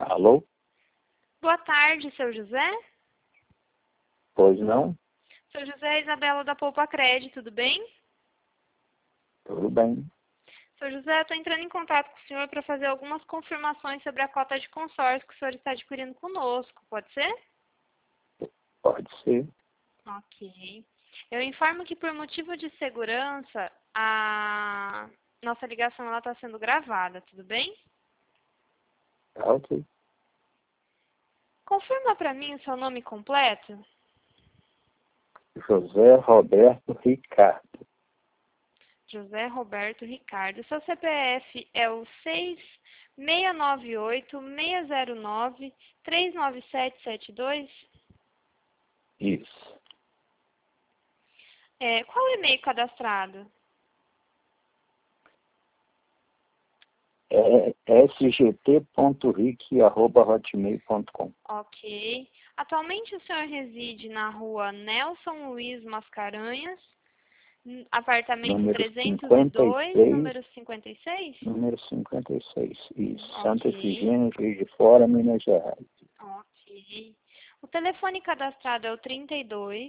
Alô? Boa tarde, seu José. Pois não? Seu José, Isabela da Poupa Crédito, tudo bem? Tudo bem. Seu José, eu estou entrando em contato com o senhor para fazer algumas confirmações sobre a cota de consórcio que o senhor está adquirindo conosco, pode ser? Pode ser. Ok. Eu informo que por motivo de segurança, a nossa ligação está sendo gravada, tudo bem? Tá ok. Confirma para mim o seu nome completo. José Roberto Ricardo. José Roberto Ricardo. Seu CPF é o 6698609399772? Isso. Qual o e-mail cadastrado? É sgt.ric@hotmail.com. Ok. Atualmente o senhor reside na rua Nelson Luiz Mascarenhas, apartamento Número 302, 56. número 56? Número 56. Isso. Ok. Santa Efigênia, Juiz de Fora, Minas Gerais. Ok. O telefone cadastrado é o 32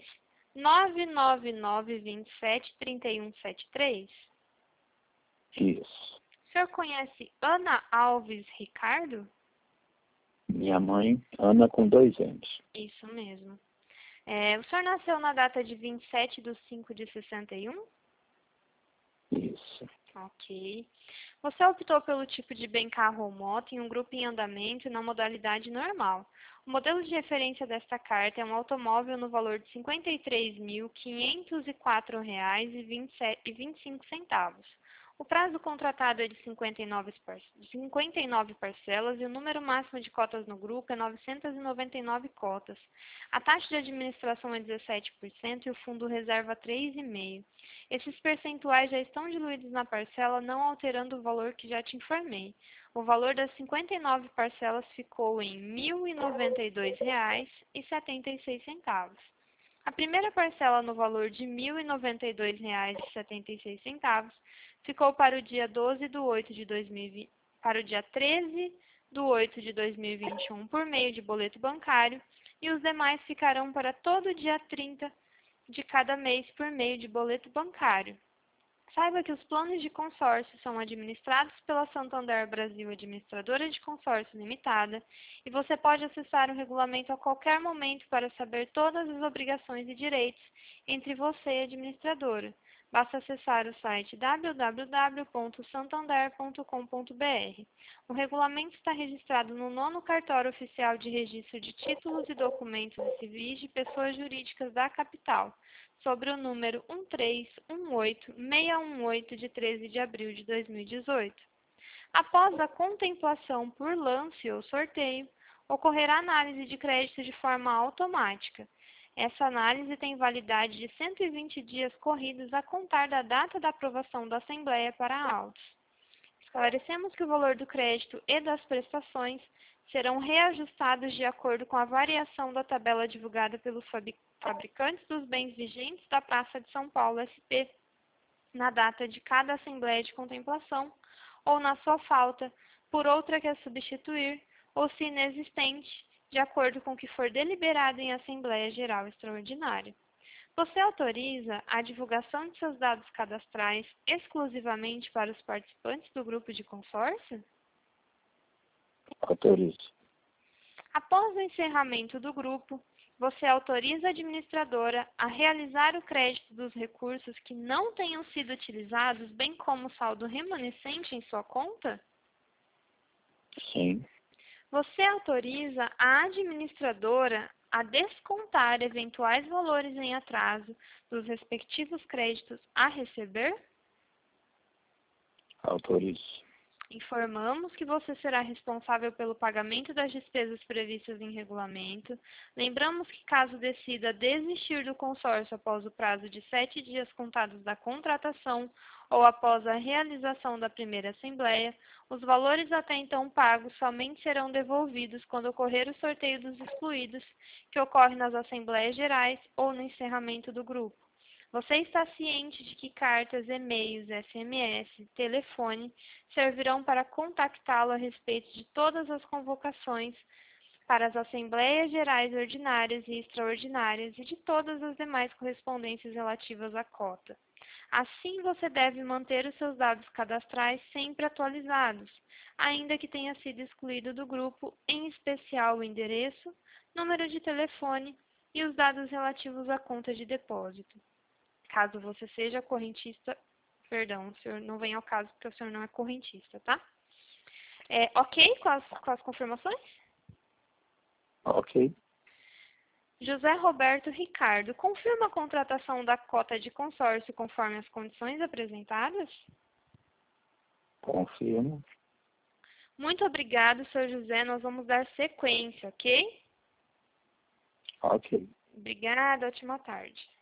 99927 3173. Isso. O senhor conhece Ana Alves Ricardo? Minha mãe, Ana com 2 anos. Isso mesmo. O senhor nasceu na data de 27/5/61? Isso. Ok. Você optou pelo tipo de bem carro ou moto em um grupo em andamento e na modalidade normal. O modelo de referência desta carta é um automóvel no valor de R$ 53.504,25. O prazo contratado é de 59 parcelas e o número máximo de cotas no grupo é 999 cotas. A taxa de administração é 17% e o fundo reserva 3,5%. Esses percentuais já estão diluídos na parcela, não alterando o valor que já te informei. O valor das 59 parcelas ficou em R$ 1.092,76. A primeira parcela no valor de R$ 1.092,76 ficou para o dia 13/8/2021 por meio de boleto bancário e os demais ficarão para todo dia 30 de cada mês por meio de boleto bancário. Saiba que os planos de consórcio são administrados pela Santander Brasil Administradora de Consórcio Limitada e você pode acessar o regulamento a qualquer momento para saber todas as obrigações e direitos entre você e a administradora. Basta acessar o site www.santander.com.br. O regulamento está registrado no 9º Cartório Oficial de Registro de Títulos e Documentos Civis de Pessoas Jurídicas da Capital, sobre o número 1318618 de 13 de abril de 2018. Após a contemplação por lance ou sorteio, ocorrerá análise de crédito de forma automática. Essa análise tem validade de 120 dias corridos a contar da data da aprovação da Assembleia para autos. Esclarecemos que o valor do crédito e das prestações serão reajustados de acordo com a variação da tabela divulgada pelos fabricantes dos bens vigentes da Praça de São Paulo SP na data de cada Assembleia de Contemplação ou na sua falta por outra que a substituir ou se inexistente, de acordo com o que for deliberado em Assembleia Geral Extraordinária. Você autoriza a divulgação de seus dados cadastrais exclusivamente para os participantes do grupo de consórcio? Autorizo. Após o encerramento do grupo, você autoriza a administradora a realizar o crédito dos recursos que não tenham sido utilizados, bem como o saldo remanescente em sua conta? Sim. Você autoriza a administradora a descontar eventuais valores em atraso dos respectivos créditos a receber? Autorizo. Informamos que você será responsável pelo pagamento das despesas previstas em regulamento. Lembramos que, caso decida desistir do consórcio após o prazo de 7 dias contados da contratação ou após a realização da primeira assembleia, os valores até então pagos somente serão devolvidos quando ocorrer o sorteio dos excluídos, que ocorre nas assembleias gerais ou no encerramento do grupo. Você está ciente de que cartas, e-mails, SMS, telefone servirão para contactá-lo a respeito de todas as convocações para as Assembleias Gerais Ordinárias e Extraordinárias e de todas as demais correspondências relativas à cota. Assim, você deve manter os seus dados cadastrais sempre atualizados, ainda que tenha sido excluído do grupo, em especial o endereço, número de telefone e os dados relativos à conta de depósito. Caso você seja correntista, perdão, o senhor não vem ao caso porque o senhor não é correntista, tá? Ok com as confirmações? Ok. José Roberto Ricardo, confirma a contratação da cota de consórcio conforme as condições apresentadas? Confirmo. Muito obrigado, Sr. José. Nós vamos dar sequência, ok? Ok. Obrigada, ótima tarde.